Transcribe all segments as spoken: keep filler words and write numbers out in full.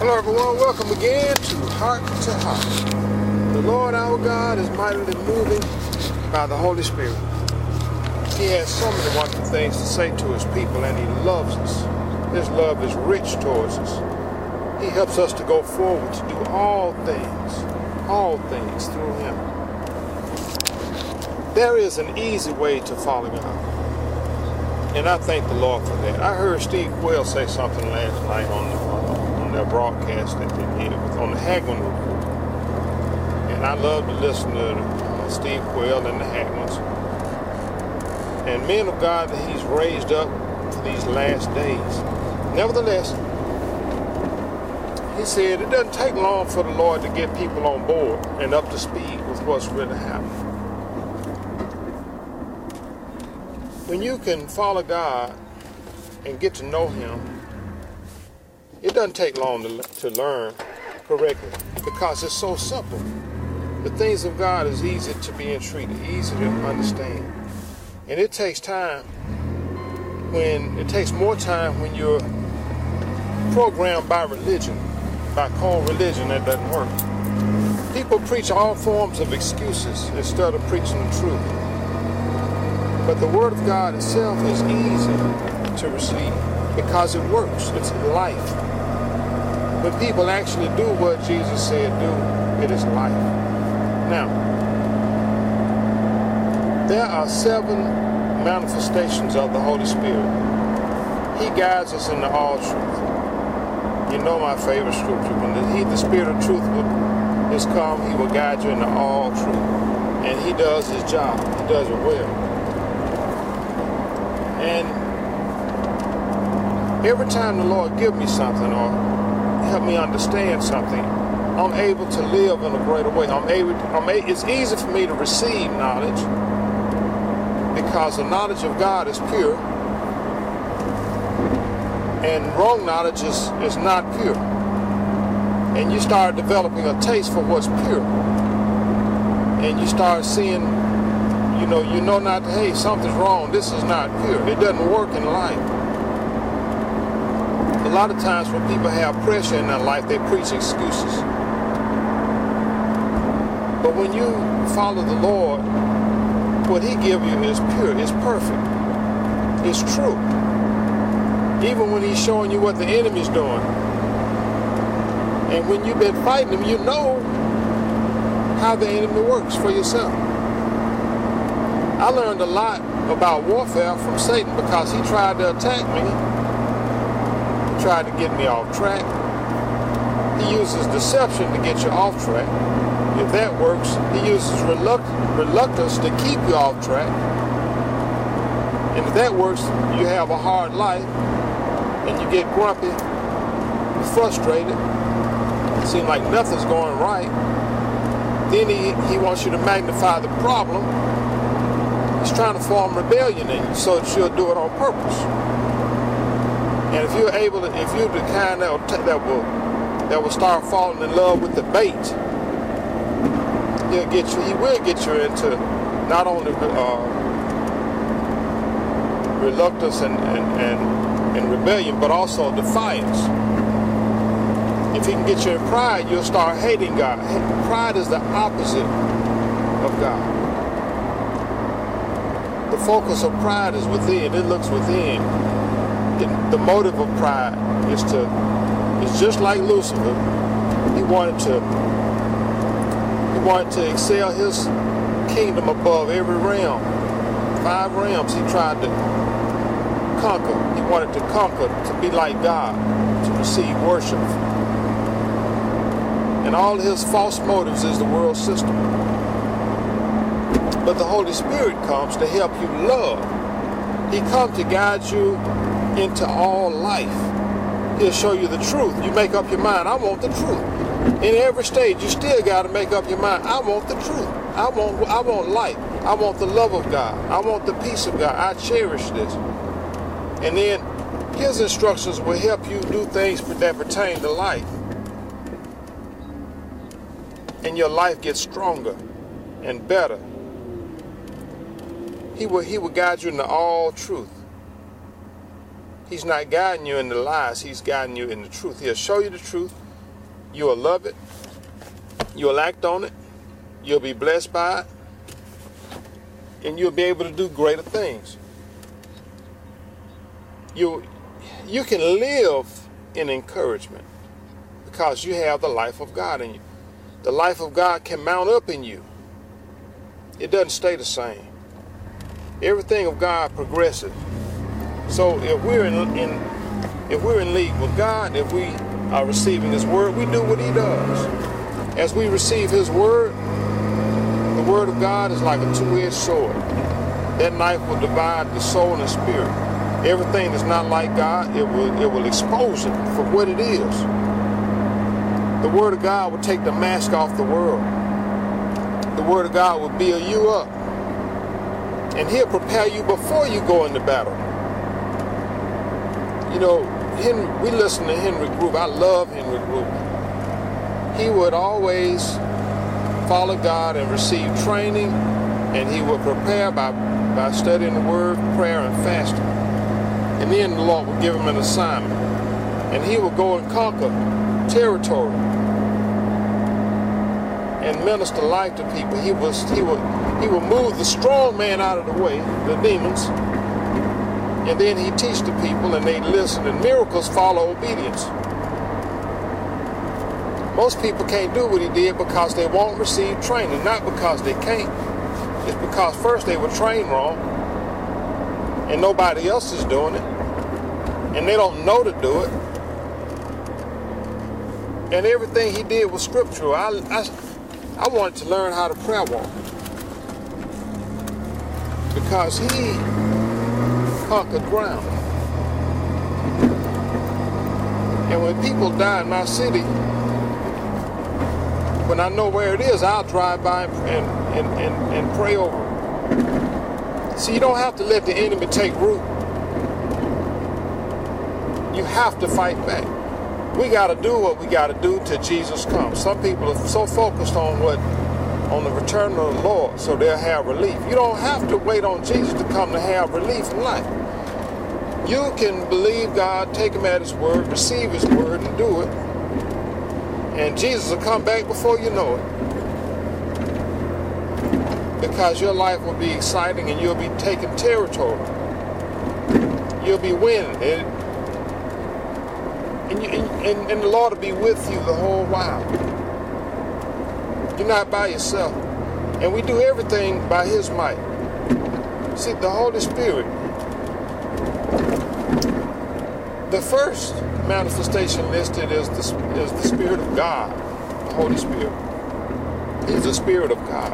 Hello everyone, welcome again to Heart to Heart. The Lord our God is mightily moving by the Holy Spirit. He has so many wonderful things to say to his people, and he loves us. His love is rich towards us. He helps us to go forward to do all things, all things through him. There is an easy way to follow God, and I thank the Lord for that. I heard Steve Quayle say something last night on the their broadcast that they did on the Hagman Report. And I love to listen to uh, Steve Quayle and the Hagmans. And men of God that he's raised up for these last days. Nevertheless, he said it doesn't take long for the Lord to get people on board and up to speed with what's really happening. When you can follow God and get to know him, it doesn't take long to, to learn correctly because it's so simple. The things of God is easy to be entreated, easy to understand. And it takes time when, it takes more time when you're programmed by religion, by cold religion that doesn't work. People preach all forms of excuses instead of preaching the truth. But the Word of God itself is easy to receive because it works, it's life. When people actually do what Jesus said do, it is life. Now, there are seven manifestations of the Holy Spirit. He guides us into all truth. You know my favorite scripture. When the, he, the Spirit of truth will, is come, he will guide you into all truth. And he does his job. He does it well. And every time the Lord gives me something or help me understand something, I'm able to live in a greater way. I'm able. I'm a, it's easy for me to receive knowledge because the knowledge of God is pure, and wrong knowledge is is not pure. And you start developing a taste for what's pure, and you start seeing, you know, you know not. Hey, something's wrong. This is not pure. It doesn't work in life. A lot of times when people have pressure in their life, they preach excuses. But when you follow the Lord, what he gives you is pure, it's perfect, it's true. Even when he's showing you what the enemy's doing. And when you've been fighting him, you know how the enemy works for yourself. I learned a lot about warfare from Satan because he tried to attack me. Tried to get me off track. He uses deception to get you off track. If that works, he uses reluct reluctance to keep you off track. And if that works, you have a hard life and you get grumpy, frustrated. It seems like nothing's going right. Then he, he wants you to magnify the problem. He's trying to form rebellion in you so that you'll do it on purpose. And if you're able to, if you're the kind that will, that will, that will start falling in love with the bait, he'll get you. He will get you into not only uh, reluctance and, and and and rebellion, but also defiance. If he can get you in pride, you'll start hating God. Pride is the opposite of God. The focus of pride is within. It looks within. The motive of pride is to, is just like Lucifer. He wanted to, he wanted to excel his kingdom above every realm. Five realms he tried to conquer. He wanted to conquer, to be like God, to receive worship. And all his false motives is the world system. But the Holy Spirit comes to help you love. He comes to guide you into all life. He'll show you the truth. You make up your mind, I want the truth. In every stage, you still got to make up your mind, I want the truth. I want, I want life. I want the love of God. I want the peace of God. I cherish this. And then his instructions will help you do things that pertain to life. And your life gets stronger and better. He will, he will guide you into all truth. He's not guiding you in the lies. He's guiding you in the truth. He'll show you the truth. You will love it. You will act on it. You'll be blessed by it. And you'll be able to do greater things. You, you can live in encouragement because you have the life of God in you. The life of God can mount up in you. It doesn't stay the same. Everything of God progresses. So if we're in, in if we're in league with God, if we are receiving His word, we do what He does. As we receive His word, the word of God is like a two-edged sword. That knife will divide the soul and spirit. Everything that's not like God, it will it will expose it for what it is. The word of God will take the mask off the world. The word of God will build you up. And He'll prepare you before you go into battle. You know, Henry, we listen to Henry Gruver. I love Henry Gruver. He would always follow God and receive training, and he would prepare by, by studying the word, prayer, and fasting. And then the Lord would give him an assignment. And he would go and conquer territory and minister life to people. He was he would he would move the strong man out of the way, the demons, and then he teach the people, and they listen, and miracles follow obedience. Most people can't do what he did because they won't receive training, not because they can't. It's because first they were trained wrong, and nobody else is doing it, and they don't know to do it. And everything he did was scriptural. I, I, I wanted to learn how to prayer walk because he conquered ground. And when people die in my city, when I know where it is, I'll drive by and, and, and, and pray over it. See, you don't have to let the enemy take root. You have to fight back. We got to do what we got to do till Jesus comes. Some people are so focused on what, on the return of the Lord, so they'll have relief. You don't have to wait on Jesus to come to have relief in life. You can believe God, take Him at His word, receive His word, and do it. And Jesus will come back before you know it. Because your life will be exciting and you'll be taking territory. You'll be winning. And, and, you, and, and the Lord will be with you the whole while. You're not by yourself. And we do everything by His might. See, the Holy Spirit, the first manifestation listed is the, is the Spirit of God, the Holy Spirit. He's the Spirit of God.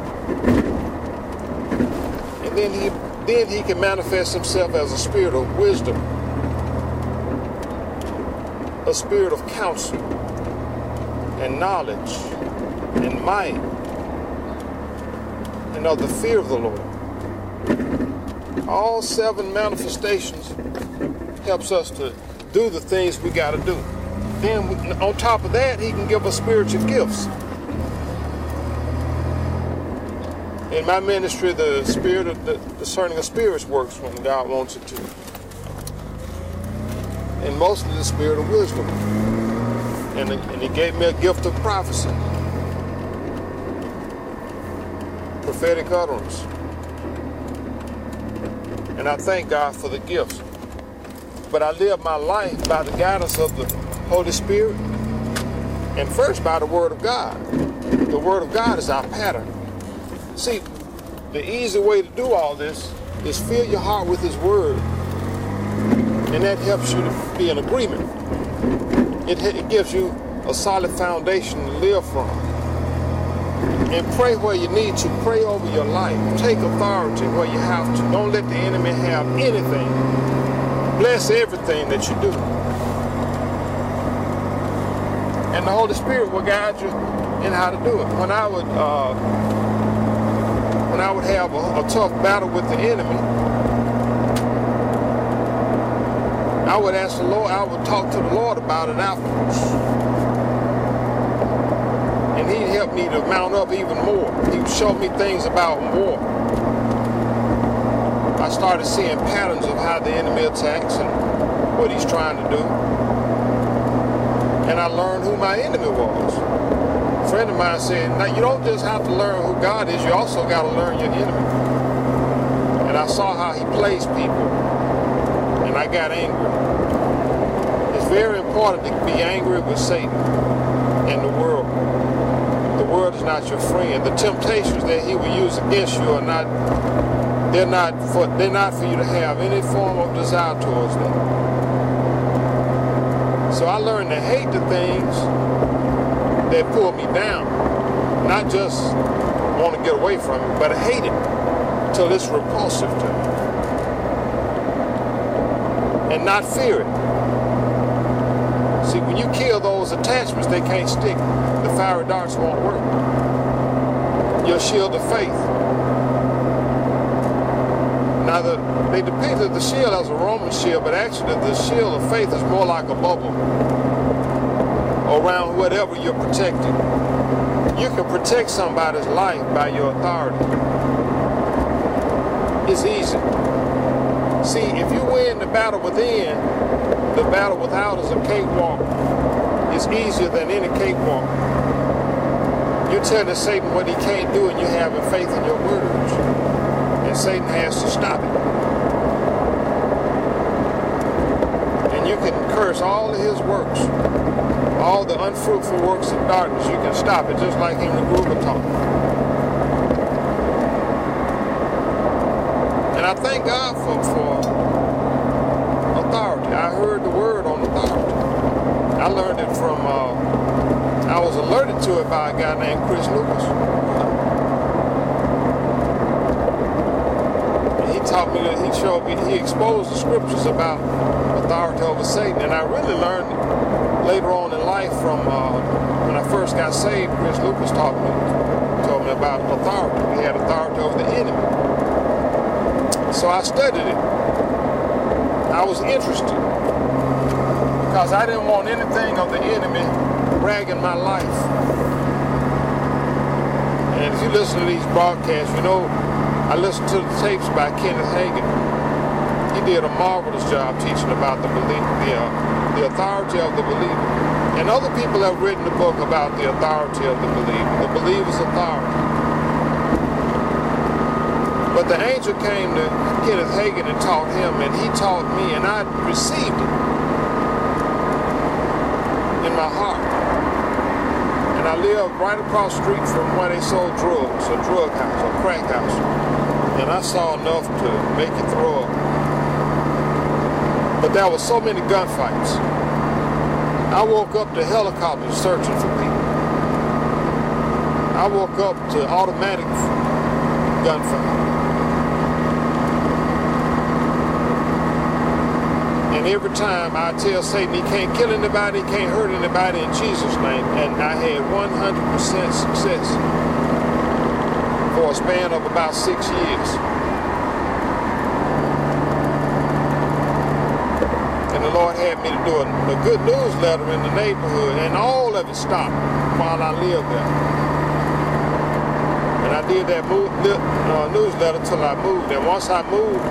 And then he, then he can manifest Himself as a spirit of wisdom, a spirit of counsel and knowledge and might and of the fear of the Lord. All seven manifestations helps us to do the things we got to do. Then we, on top of that, He can give us spiritual gifts. In my ministry, the spirit of the discerning of spirits works when God wants it to. And mostly the spirit of wisdom. And, and He gave me a gift of prophecy. Prophetic utterance. And I thank God for the gifts. But I live my life by the guidance of the Holy Spirit, and first by the Word of God. The Word of God is our pattern. See, the easy way to do all this is fill your heart with His Word, and that helps you to be in agreement. It, it gives you a solid foundation to live from. And pray where you need to. Pray over your life. Take authority where you have to. Don't let the enemy have anything. Bless everything that you do. And the Holy Spirit will guide you in how to do it. When I would uh, when I would have a, a tough battle with the enemy, I would ask the Lord, I would talk to the Lord about it afterwards. And He'd help me to mount up even more. He would show me things about war. I started seeing patterns of how the enemy attacks and what he's trying to do. and I learned who my enemy was. A friend of mine said, now you don't just have to learn who God is, you also got to learn your enemy. And I saw how he plays people, and I got angry. It's very important to be angry with Satan and the world. The world is not your friend. The temptations that he will use against you are not, they're not for, they're not for you to have any form of desire towards them. So I learned to hate the things that pull me down. Not just want to get away from it, but hate it till it's repulsive to me. And not fear it. See, when you kill those attachments, they can't stick. The fiery darts won't work. Your shield of faith. Now, the, they depicted the shield as a Roman shield, but actually the shield of faith is more like a bubble around whatever you're protecting. You can protect somebody's life by your authority. It's easy. See, if you win the battle within, the battle without is a cakewalk. It's easier than any cakewalk. You're telling Satan what he can't do, and you're having faith in your words. And Satan has to stop it. And you can curse all of his works, all the unfruitful works of darkness. You can stop it, just like Henry Gruber taught. And I thank God for, for authority. I heard the word on authority. I learned it from, uh, I was alerted to it by a guy named Chris Lucas. And he taught me, that he showed me, he exposed the scriptures about authority over Satan. And I really learned it later on in life from, uh, when I first got saved, Chris Lucas taught me, told me about authority. We had authority over the enemy. So I studied it. I was interested because I didn't want anything of the enemy ragging my life. And if you listen to these broadcasts, you know, I listened to the tapes by Kenneth Hagin. He did a marvelous job teaching about the belief, the, uh, the authority of the believer. And other people have written a book about the authority of the believer, the believer's authority. But the angel came to Kenneth Hagin and taught him, and he taught me, and I received it in my heart. And I lived right across the street from where they sold drugs, a drug house, a crack house. And I saw enough to make it throw up. But there were so many gunfights. I woke up to helicopters searching for people. I woke up to automatic gunfire. And every time I tell Satan he can't kill anybody, he can't hurt anybody in Jesus' name. And I had one hundred percent success for a span of about six years. And the Lord had me to do a, a good newsletter in the neighborhood, and all of it stopped while I lived there. And I did that move, uh, newsletter till I moved. And once I moved,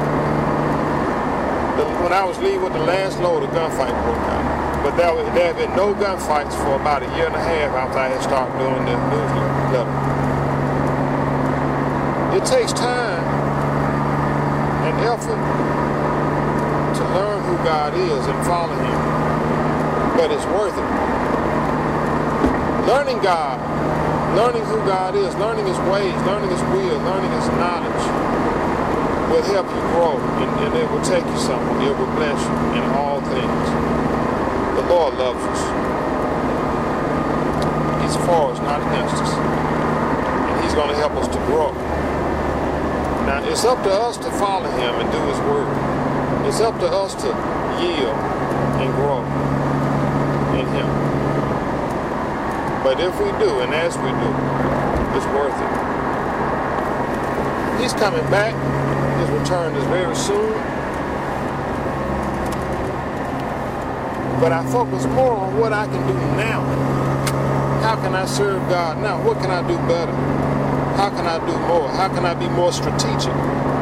when I was leaving with the last load, a gunfight broke out. But there, was, there had been no gunfights for about a year and a half after I had started doing the newsletter. It takes time and effort to learn who God is and follow Him. But it's worth it. Learning God, learning who God is, learning His ways, learning His will, learning His knowledge will help you grow, and, and it will take you somewhere. It will bless you in all things. The Lord loves us. He's for us, not against us. And He's going to help us to grow. Now, it's up to us to follow Him and do His word. It's up to us to yield and grow in Him. But if we do, and as we do, it's worth it. He's coming back. His return is very soon. But I focus more on what I can do now. How can I serve God now? What can I do better? How can I do more? How can I be more strategic?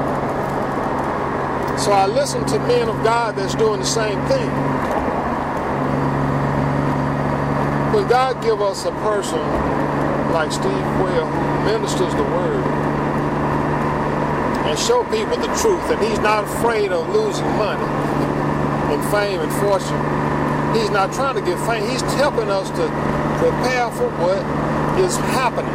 So I listen to men of God that's doing the same thing. God give us a person like Steve Quayle who ministers the word and show people the truth, and he's not afraid of losing money and fame and fortune. He's not trying to get fame. He's helping us to prepare for what is happening.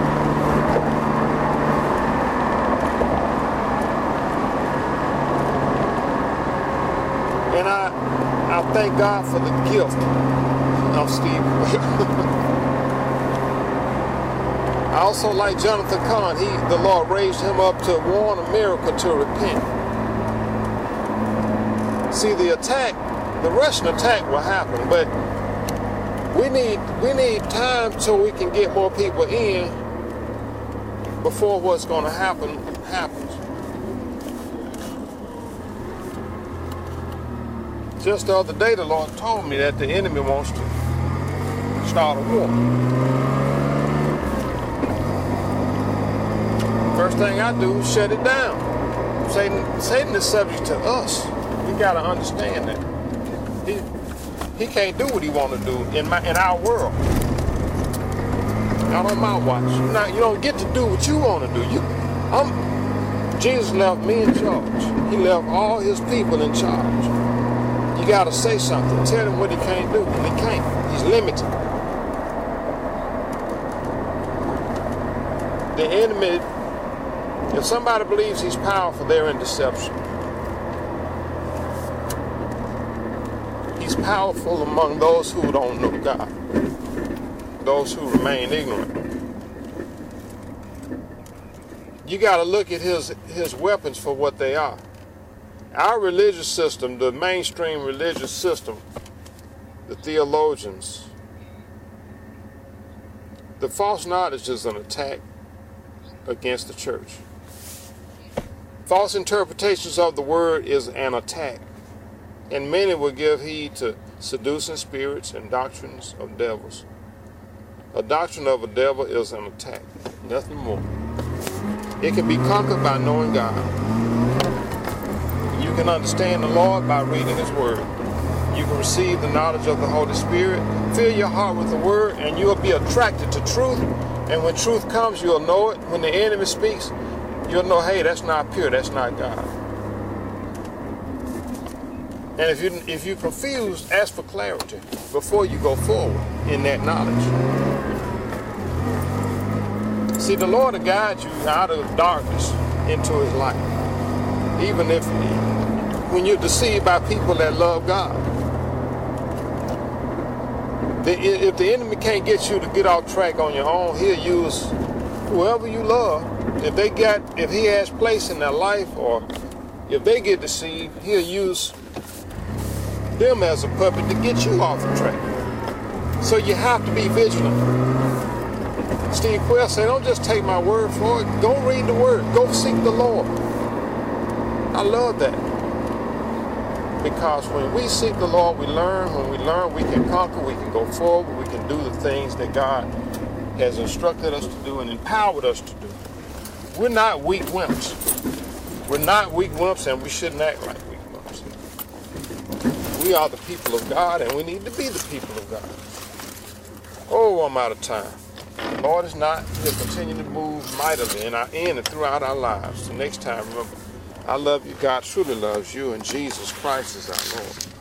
And I, I thank God for the gift of Steve Quayle. I also like Jonathan Cahn. He, the Lord raised him up to warn America to repent. See, the attack, the Russian attack will happen, but we need we need time so we can get more people in before what's going to happen happens. Just the other day, the Lord told me that the enemy wants to start a war. First thing I do is shut it down. Satan, Satan is subject to us. We got to understand that. He, he can't do what he want to do in my in our world. Not on my watch. You're not, you don't get to do what you want to do. You, I'm, Jesus left me in charge. He left all his people in charge. You got to say something. Tell him what he can't do, and he can't. He's limited. The enemy. If somebody believes he's powerful, they're in deception. He's powerful among those who don't know God, those who remain ignorant. You got to look at his, his weapons for what they are. Our religious system, the mainstream religious system, the theologians, the false knowledge is an attack against the church. False interpretations of the word is an attack, and many will give heed to seducing spirits and doctrines of devils. A doctrine of a devil is an attack, nothing more. It can be conquered by knowing God. You can understand the Lord by reading his word. You can receive the knowledge of the Holy Spirit, fill your heart with the word, and you'll be attracted to truth. And when truth comes, you'll know it. When the enemy speaks, you'll know, hey, that's not pure, that's not God. And if, you, if you're confused, ask for clarity before you go forward in that knowledge. See, the Lord will guide you out of darkness into his light. Even if, when you're deceived by people that love God. The, if the enemy can't get you to get off track on your own, he'll use whoever you love. If they got, if he has place in their life, or if they get deceived, he'll use them as a puppet to get you off the track. So you have to be vigilant. Steve Quayle said, don't just take my word for it. Go read the word. Go seek the Lord. I love that. Because when we seek the Lord, we learn. When we learn, we can conquer. We can go forward. We can do the things that God has instructed us to do and empowered us to do. We're not weak wimps. We're not weak wimps, and we shouldn't act like weak wimps. We are the people of God, and we need to be the people of God. Oh, I'm out of time. The Lord is not. He'll continue to move mightily in, our, in and throughout our lives. So next time, remember, I love you. God truly loves you, and Jesus Christ is our Lord.